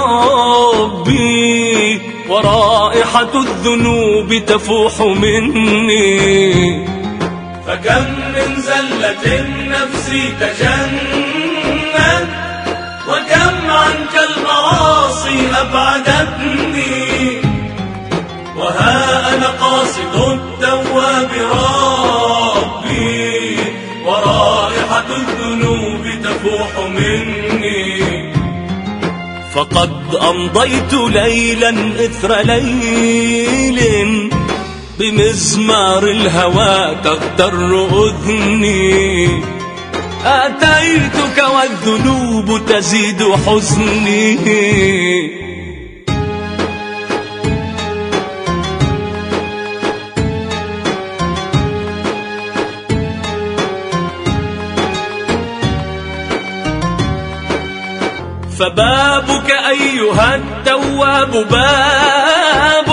ربي، ورائحة الذنوب تفوح مني. فكم من زلة نفسي تجنت، وكم عنك المعاصي أبعدتني. وها أنا قاصد التواب ربي، ورائحة الذنوب تفوح مني. فقد أمضيت ليلا إثر ليل بمزمار الهوى تغتر أذني. أتيتك والذنوب تزيد حزني. فبابك أيها التواب باب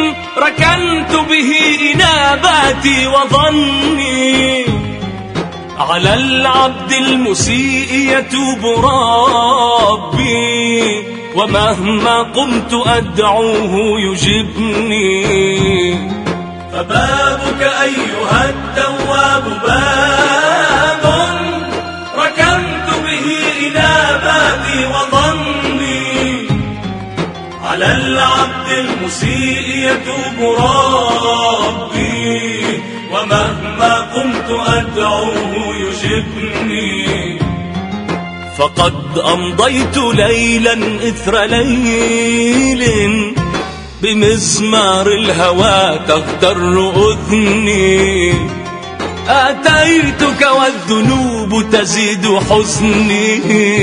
ركنت به إناباتي وظني. على العبد المسيء يتوب ربي، ومهما قمت أدعوه يجبني. فبابك أيها التواب باب ركنت به إلى بابي وظني، على العبد المسيء يتوب ربي، ومهما قمت أدعوه يجبني. فقد أمضيت ليلا إثر ليل، بمزمار الهوى تغتر أذني. أتيتك والذنوب تزيد حزني.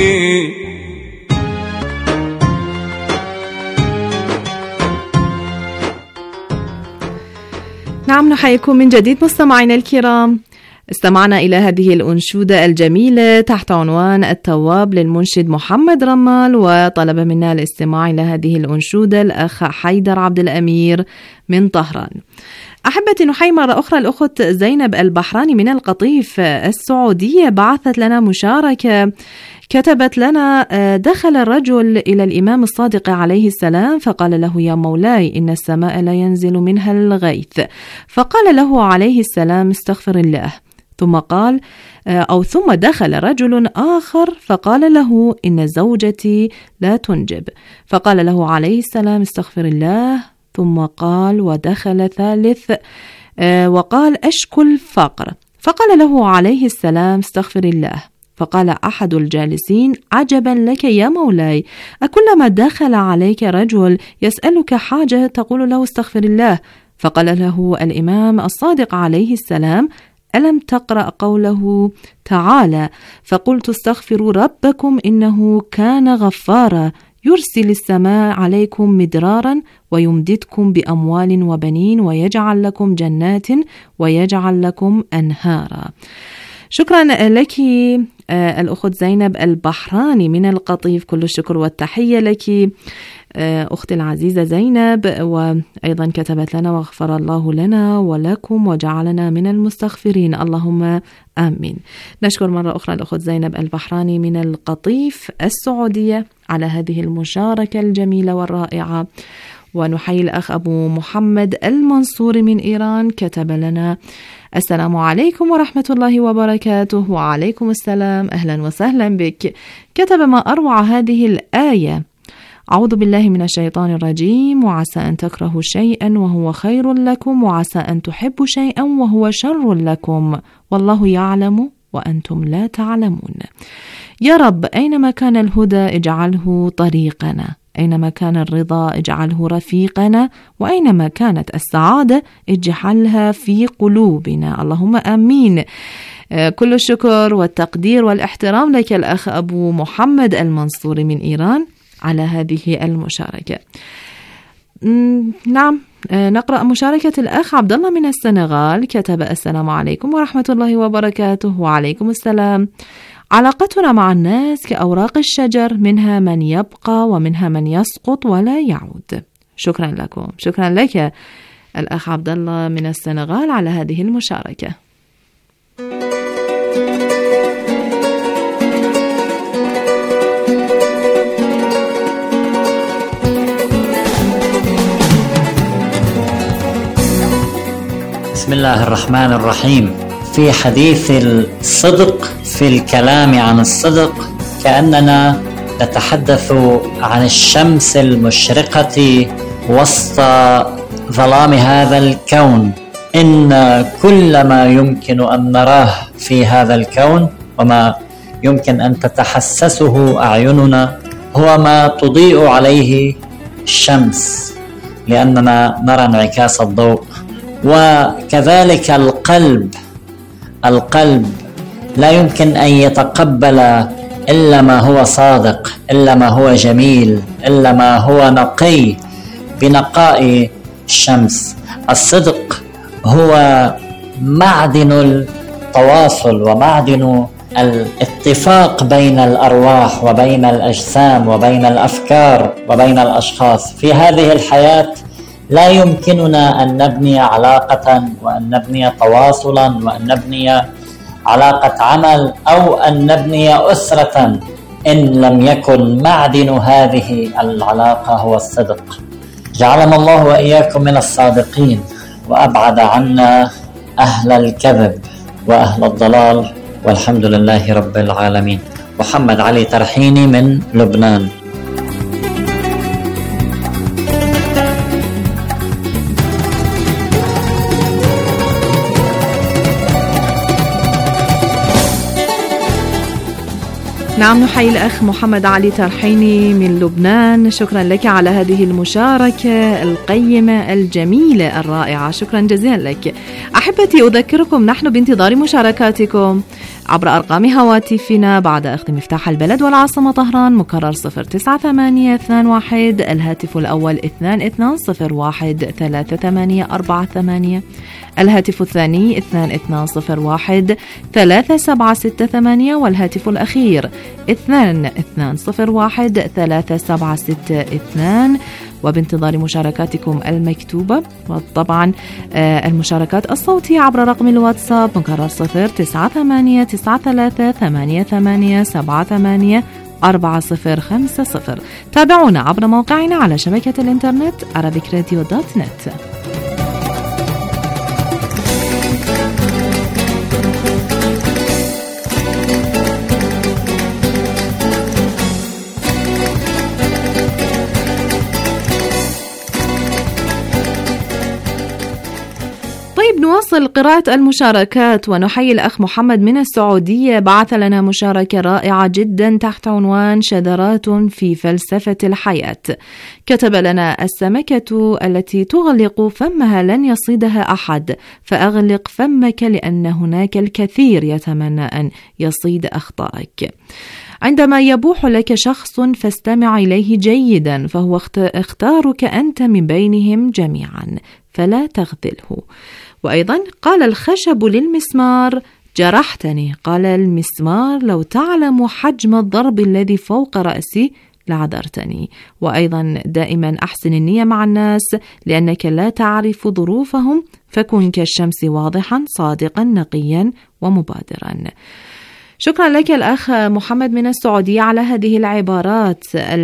نعم، نحييكم من جديد مستمعينا الكرام. استمعنا إلى هذه الأنشودة الجميلة تحت عنوان التواب للمنشد محمد رمال، وطلب منا الاستماع إلى هذه الأنشودة الأخ حيدر عبد الأمير من طهران. أحبتي، نحيي مرة أخرى الأخت زينب البحراني من القطيف السعودية، بعثت لنا مشاركة، كتبت لنا: دخل الرجل إلى الإمام الصادق عليه السلام فقال له: يا مولاي، إن السماء لا ينزل منها الغيث. فقال له عليه السلام: استغفر الله. ثم دخل رجل آخر فقال له: إن زوجتي لا تنجب. فقال له عليه السلام: استغفر الله. ثم قال ودخل ثالث وقال: أشكو الفقر. فقال له عليه السلام: استغفر الله. فقال أحد الجالسين: عجبا لك يا مولاي، أكلما دخل عليك رجل يسألك حاجة تقول له استغفر الله؟ فقال له الإمام الصادق عليه السلام: ألم تقرأ قوله تعالى: فقلت استغفروا ربكم إنه كان غفارا يرسل السماء عليكم مدرارا ويمددكم بأموال وبنين ويجعل لكم جنات ويجعل لكم أنهارا. شكرا لك الأخت زينب البحراني من القطيف، كل الشكر والتحية لك أختي العزيزة زينب. وأيضا كتبت لنا: وغفر الله لنا ولكم وجعلنا من المستغفرين، اللهم آمين. نشكر مرة أخرى الأخت زينب البحراني من القطيف السعودية على هذه المشاركة الجميلة والرائعة. ونحيي الأخ أبو محمد المنصور من إيران، كتب لنا: السلام عليكم ورحمة الله وبركاته. وعليكم السلام، أهلا وسهلا بك. كتب: ما أروع هذه الآية: أعوذ بالله من الشيطان الرجيم، وعسى أن تكرهوا شيئا وهو خير لكم، وعسى أن تحبوا شيئا وهو شر لكم، والله يعلم وأنتم لا تعلمون. يا رب، أينما كان الهدى اجعله طريقنا، أينما كان الرضا اجعله رفيقنا، وأينما كانت السعادة اجعلها في قلوبنا، اللهم آمين. كل الشكر والتقدير والاحترام لك الأخ أبو محمد المنصور من إيران على هذه المشاركة. نعم، نقرأ مشاركة الأخ عبد الله من السنغال، كتب: السلام عليكم ورحمة الله وبركاته. وعليكم السلام. علاقتنا مع الناس كأوراق الشجر، منها من يبقى ومنها من يسقط ولا يعود. شكرا لكم، شكرا لك الأخ عبد الله من السنغال على هذه المشاركة. بسم الله الرحمن الرحيم. في حديث الصدق، في الكلام عن الصدق، كأننا نتحدث عن الشمس المشرقة وسط ظلام هذا الكون. إن كل ما يمكن أن نراه في هذا الكون وما يمكن أن تتحسسه أعيننا هو ما تضيء عليه الشمس، لأننا نرى انعكاس الضوء. وكذلك القلب لا يمكن أن يتقبل إلا ما هو صادق، إلا ما هو جميل، إلا ما هو نقي بنقاء الشمس. الصدق هو معدن التواصل ومعدن الاتفاق بين الأرواح وبين الأجسام وبين الأفكار وبين الأشخاص. في هذه الحياة لا يمكننا أن نبني علاقة وأن نبني تواصلا وأن نبني علاقة عمل أو أن نبني أسرة إن لم يكن معدن هذه العلاقة هو الصدق. جعلنا الله وإياكم من الصادقين وأبعد عنا أهل الكذب وأهل الضلال، والحمد لله رب العالمين. محمد علي ترحيني من لبنان. نعم، نحيي الأخ محمد علي ترحيني من لبنان. شكرا لك على هذه المشاركة القيمة الجميلة الرائعة، شكرا جزيلا لك. أحبتي، أذكركم نحن بانتظار مشاركاتكم عبر أرقام هواتفنا بعد أخذ مفتاح البلد والعاصمة طهران، مكرر 09821، الهاتف الأول 22013848، الهاتف الثاني 22013768، والهاتف الأخير 22013762. وبانتظار مشاركاتكم المكتوبة، وطبعا المشاركات الصوتية عبر رقم الواتساب مكرر 098933878484050. تابعونا عبر موقعنا على شبكة الإنترنت arabicradio.net. نواصل قراءة المشاركات ونحيي الأخ محمد من السعودية، بعث لنا مشاركة رائعة جدا تحت عنوان شذرات في فلسفة الحياة. كتب لنا: السمكة التي تغلق فمها لن يصيدها أحد، فأغلق فمك لأن هناك الكثير يتمنى أن يصيد أخطائك. عندما يبوح لك شخص فاستمع إليه جيدا، فهو اختارك أنت من بينهم جميعا، فلا تخذله. وأيضا قال الخشب للمسمار: جرحتني. قال المسمار: لو تعلم حجم الضرب الذي فوق رأسي لعذرتني. وأيضا دائما أحسن النية مع الناس لأنك لا تعرف ظروفهم، فكن كالشمس واضحا صادقا نقيا ومبادرا. شكرا لك الأخ محمد من السعودية على هذه العبارات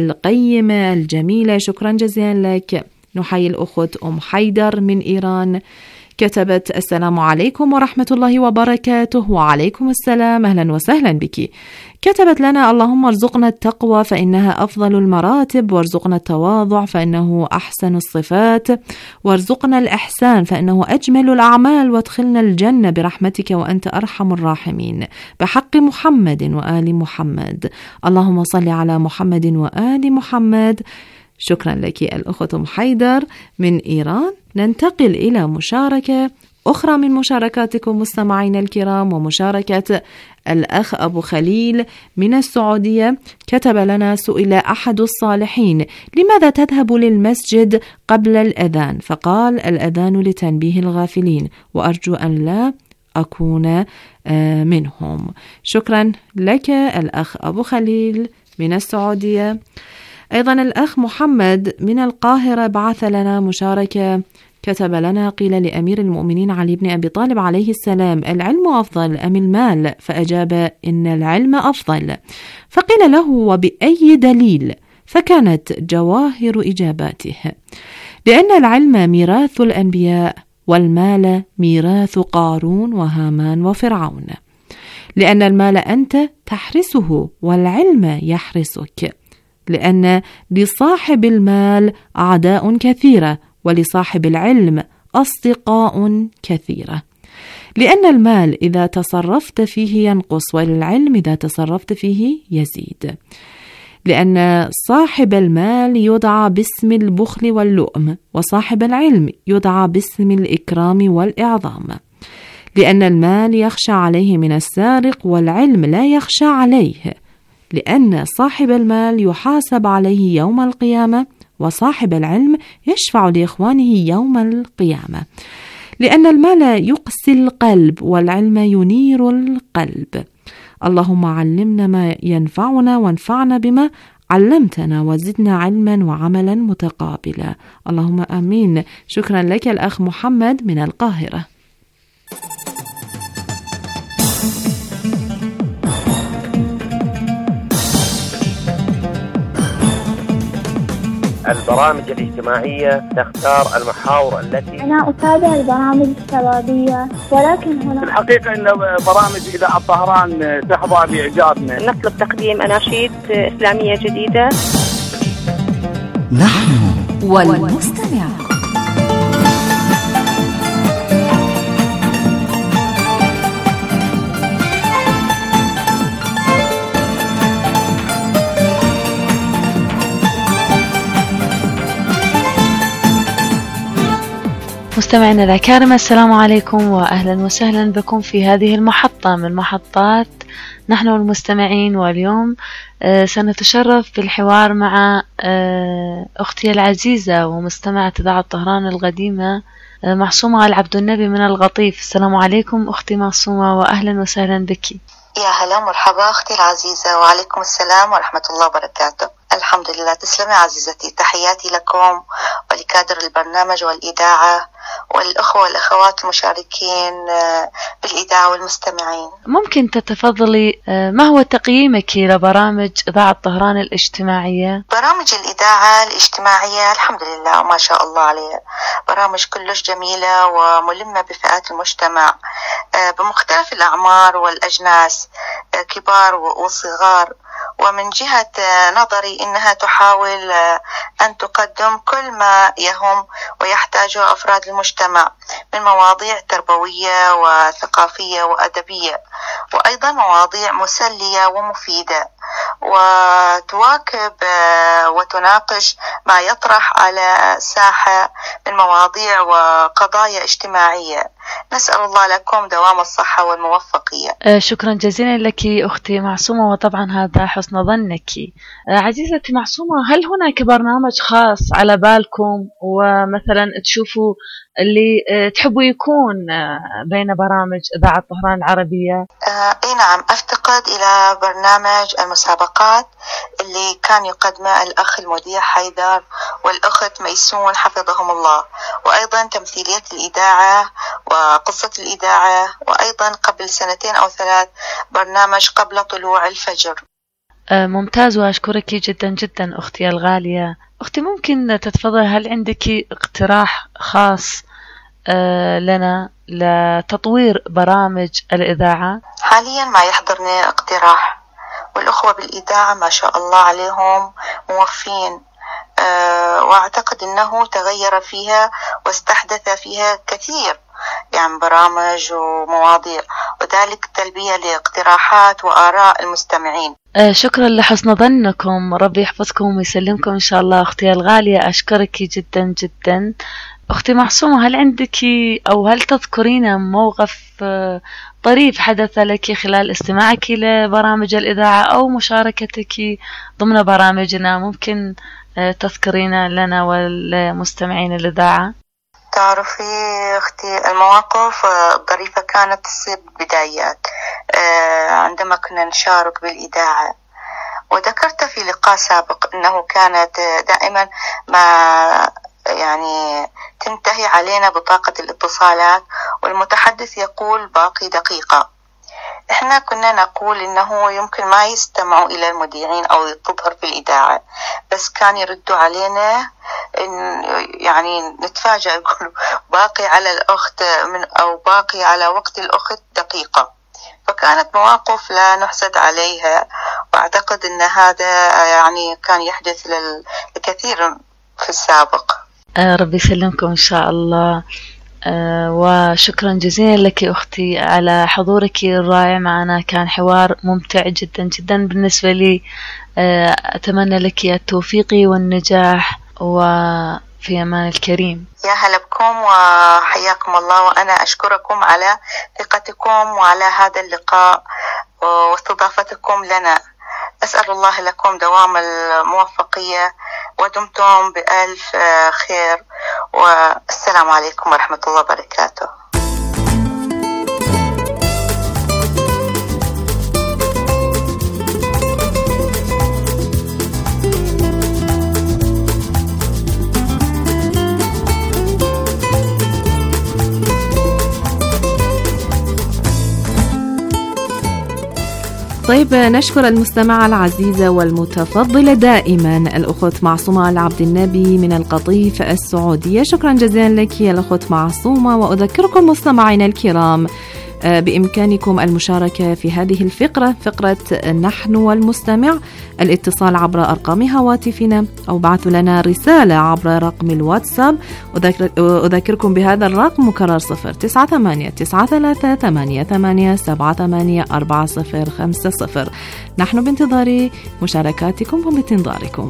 القيمة الجميلة، شكرا جزيلا لك. نحيي الأخت أم حيدر من إيران، كتبت: السلام عليكم ورحمة الله وبركاته. وعليكم السلام، أهلا وسهلا بك. كتبت لنا: اللهم ارزقنا التقوى فإنها أفضل المراتب، وارزقنا التواضع فإنه أحسن الصفات، وارزقنا الإحسان فإنه أجمل الأعمال، وادخلنا الجنة برحمتك وأنت أرحم الراحمين، بحق محمد وآل محمد. اللهم صل على محمد وآل محمد. شكرا لك الأخت أم حيدر من إيران. ننتقل إلى مشاركة أخرى من مشاركاتكم مستمعين الكرام، ومشاركة الأخ أبو خليل من السعودية. كتب لنا: سئل أحد الصالحين: لماذا تذهب للمسجد قبل الأذان؟ فقال: الأذان لتنبيه الغافلين، وأرجو أن لا أكون منهم. شكرا لك الأخ أبو خليل من السعودية. أيضا الأخ محمد من القاهرة بعث لنا مشاركة، كتب لنا: قيل لأمير المؤمنين علي بن أبي طالب عليه السلام: العلم أفضل أم المال؟ فأجاب: إن العلم أفضل. فقيل له: وبأي دليل؟ فكانت جواهر إجاباته: لأن العلم ميراث الأنبياء، والمال ميراث قارون وهامان وفرعون. لأن المال أنت تحرسه، والعلم يحرسك. لأن لصاحب المال أعداء كثيرة، ولصاحب العلم أصدقاء كثيرة. لأن المال إذا تصرفت فيه ينقص، والعلم إذا تصرفت فيه يزيد. لأن صاحب المال يدعى باسم البخل واللؤم، وصاحب العلم يدعى باسم الإكرام والإعظام. لأن المال يخشى عليه من السارق، والعلم لا يخشى عليه. لأن صاحب المال يحاسب عليه يوم القيامة، وصاحب العلم يشفع لإخوانه يوم القيامة. لأن المال يقسي القلب، والعلم ينير القلب. اللهم علمنا ما ينفعنا، وانفعنا بما علمتنا، وزدنا علما وعملا متقابلا. اللهم آمين. شكرا لك الأخ محمد من القاهرة. البرامج الاجتماعية تختار المحاور التي أنا أتابع البرامج الشبابية، ولكن هنا في الحقيقة إن برامج إذاعة طهران تحظى بإعجابنا. نطلب تقديم أناشيد إسلامية جديدة. نحن والمستمع. مستمعينا الأكارم، السلام عليكم وأهلا وسهلا بكم في هذه المحطة من محطات نحن المستمعين. واليوم سنتشرف بالحوار مع أختي العزيزة ومستمعة إذاعة طهران القديمة معصومة العبد النبي من القطيف. السلام عليكم أختي معصومة وأهلا وسهلا بك. يا هلا مرحبا أختي العزيزة، وعليكم السلام ورحمة الله وبركاته. الحمد لله، تسلمي عزيزتي. تحياتي لكم ولكادر البرنامج والإذاعة والأخوة والأخوات المشاركين بالإذاعة والمستمعين. ممكن تتفضلي ما هو تقييمك لبرامج إذاعة طهران الاجتماعية؟ برامج الإذاعة الاجتماعية الحمد لله ما شاء الله عليها، برامج كلش جميلة وملمة بفئات المجتمع بمختلف الأعمار والأجناس، كبار وصغار. ومن جهة نظري إنها تحاول أن تقدم كل ما يهم ويحتاجه أفراد المجتمع من مواضيع تربوية وثقافية وأدبية، وأيضا مواضيع مسلية ومفيدة، وتواكب وتناقش ما يطرح على ساحة من مواضيع وقضايا اجتماعية. نسأل الله لكم دوام الصحة والموفقية. شكرا جزيلا لك أختي معصومة، وطبعا هذا حسن ظنك. عزيزتي معصومة، هل هناك برنامج خاص على بالكم ومثلا تشوفوا اللي تحبوا يكون بين برامج إذاعة طهران العربية؟ اي نعم، افتقد الى برنامج المسابقات اللي كان يقدمه الاخ المذيع حيدر والاخت ميسون حفظهم الله، وايضا تمثيلية الاذاعة وقصة الاذاعة، وايضا قبل 2 أو 3 برنامج قبل طلوع الفجر. ممتاز، واشكرك جدا جدا اختي الغالية. اختي ممكن تتفضل، هل عندك اقتراح خاص لنا لتطوير برامج الإذاعة؟ حاليا ما يحضرني اقتراح، والأخوة بالإذاعة ما شاء الله عليهم موفين، وأعتقد أنه تغير فيها واستحدث فيها كثير يعني برامج ومواضيع، وذلك تلبية لاقتراحات وآراء المستمعين. شكرا لحسن ظنكم، ربي يحفظكم ويسلمكم إن شاء الله. أختي الغالية أشكرك جدا جدا. أختي معصومة، هل عندك أو هل تذكرين موقف طريف حدث لك خلال استماعك لبرامج الإذاعة أو مشاركتك ضمن برامجنا؟ ممكن تذكرين لنا والمستمعين الإذاعة؟ تعرفي أختي، المواقف الظريفة كانت تصير بدايات عندما كنا نشارك بالإذاعة، وذكرت في لقاء سابق أنه كانت دائما ما يعني تنتهي علينا بطاقة الاتصالات والمتحدث يقول باقي دقيقة. احنا كنا نقول انه يمكن ما يستمعوا الى المذيعين او تظهر في الاذاعة، بس كان يردوا علينا إن يعني نتفاجأ يقولوا باقي على الاخت او باقي على وقت الاخت دقيقة. فكانت مواقف لا نحسد عليها، واعتقد ان هذا يعني كان يحدث للكثير في السابق. ربي يسلمكم إن شاء الله. وشكرا جزيلا لك أختي على حضورك الرائع معنا، كان حوار ممتع جدا جدا بالنسبة لي. أتمنى لك التوفيق والنجاح، وفي أمان الكريم. يا هلا بكم وحياكم الله، وأنا أشكركم على ثقتكم وعلى هذا اللقاء واستضافتكم لنا. أسأل الله لكم دوام الموفقية، ودمتم بألف خير، والسلام عليكم ورحمة الله وبركاته. طيب، نشكر المستمعة العزيزة والمتفضلة دائما الأخت معصومة العبد النبي من القطيف السعودية. شكرا جزيلا لك يا الأخت معصومة. وأذكركم مستمعينا الكرام بإمكانكم المشاركة في هذه الفقرة، فقرة نحن والمستمع، الاتصال عبر أرقام هواتفنا أو بعثوا لنا رسالة عبر رقم الواتساب. أذكركم بهذا الرقم مكرر 098-9388-784050. نحن بانتظار مشاركاتكم وبانتظاركم.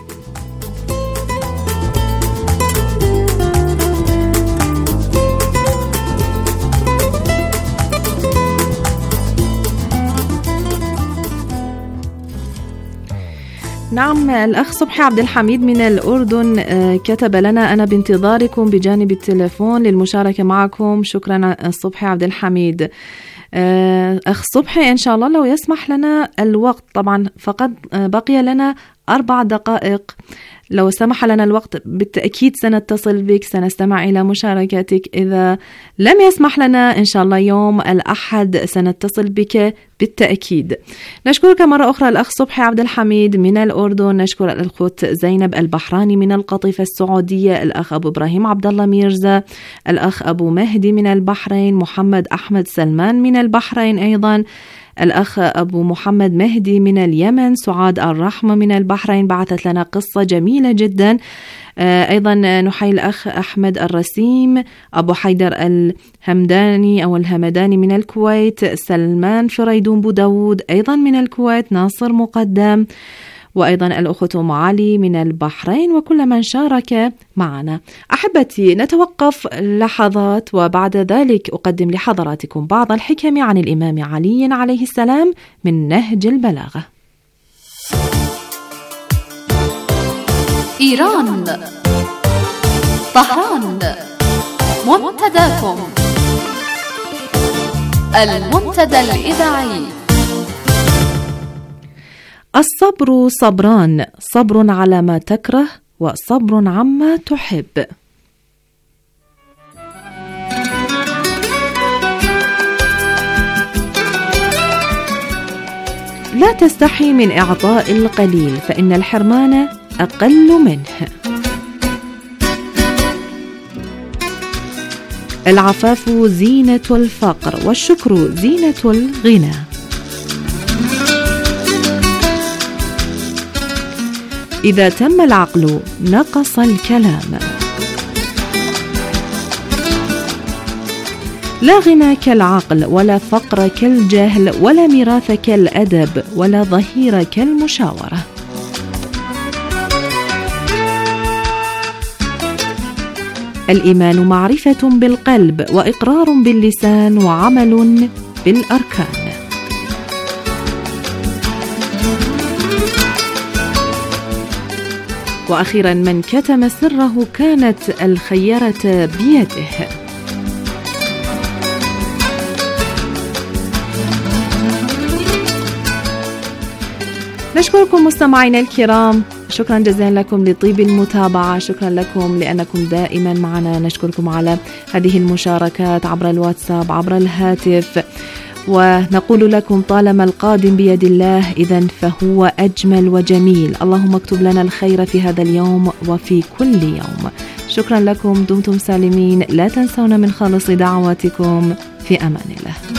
نعم، الأخ صبحي عبد الحميد من الأردن كتب لنا: أنا بانتظاركم بجانب التليفون للمشاركة معكم. شكرا صبحي عبد الحميد. أخ صبحي، إن شاء الله لو يسمح لنا الوقت، طبعا فقط بقي لنا 4 دقائق، لو سمح لنا الوقت بالتأكيد سنتصل بك، سنستمع إلى مشاركتك. إذا لم يسمح لنا إن شاء الله يوم الأحد سنتصل بك بالتأكيد. نشكرك مرة أخرى الأخ صبحي عبد الحميد من الأردن. نشكر الأخت زينب البحراني من القطيف السعودية، الأخ أبو إبراهيم عبد الله ميرزا، الأخ أبو مهدي من البحرين، محمد أحمد سلمان من البحرين أيضا، الأخ أبو محمد مهدي من اليمن، سعاد الرحمة من البحرين بعثت لنا قصة جميلة جدا. أيضا نحيي الأخ أحمد الرسيم، أبو حيدر الهمداني أو الهمداني من الكويت، سلمان فريدون بوداود أيضا من الكويت، ناصر مقدم، وأيضا الأخت أم علي من البحرين، وكل من شارك معنا. أحبتي، نتوقف لحظات وبعد ذلك أقدم لحضراتكم بعض الحكم عن الإمام علي عليه السلام من نهج البلاغة. إيران، طهران، منتداكم، المنتدى الإذاعي. الصبر صبران، صبر على ما تكره وصبر عما تحب. لا تستحي من إعطاء القليل فإن الحرمان أقل منه. العفاف زينة الفقر والشكر زينة الغنى. إذا تم العقل نقص الكلام. لا غنى كالعقل ولا فقر كالجهل ولا ميراث كالأدب ولا ظهير كالمشاورة. الإيمان معرفة بالقلب وإقرار باللسان وعمل بالأركان. وأخيرا من كتم سره كانت الخيرة بيده. نشكركم مستمعينا الكرام، شكرا جزيلا لكم لطيب المتابعة، شكرا لكم لأنكم دائما معنا. نشكركم على هذه المشاركات عبر الواتساب عبر الهاتف، ونقول لكم طالما القادم بيد الله إذن فهو أجمل وجميل. اللهم اكتب لنا الخير في هذا اليوم وفي كل يوم. شكرا لكم، دمتم سالمين، لا تنسونا من خالص دعواتكم، في أمان الله.